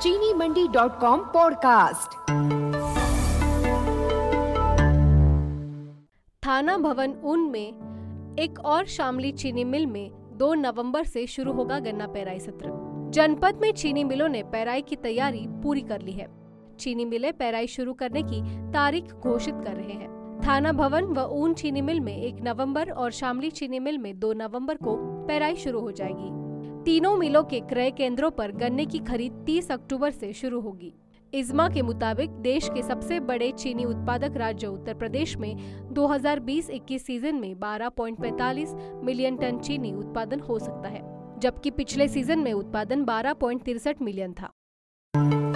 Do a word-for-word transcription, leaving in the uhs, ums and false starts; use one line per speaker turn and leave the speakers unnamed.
चीनी मंडी dot com podcast.
थाना भवन ऊन में एक और शामली चीनी मिल में दो नवंबर से शुरू होगा गन्ना पेराई सत्र। जनपद में चीनी मिलों ने पेराई की तैयारी पूरी कर ली है। चीनी मिलें पेराई शुरू करने की तारीख घोषित कर रहे हैं। थाना भवन व ऊन चीनी मिल में एक नवंबर और शामली चीनी मिल में दो नवंबर को पेराई शुरू हो जाएगी। तीनों मिलों के क्रय केंद्रों पर गन्ने की खरीद तीस अक्टूबर से शुरू होगी। इस्मा के मुताबिक देश के सबसे बड़े चीनी उत्पादक राज्य उत्तर प्रदेश में दो हज़ार बीस इक्कीस सीजन में बारह पॉइंट पैंतालीस मिलियन टन चीनी उत्पादन हो सकता है, जबकि पिछले सीजन में उत्पादन बारह पॉइंट तिरसठ मिलियन था।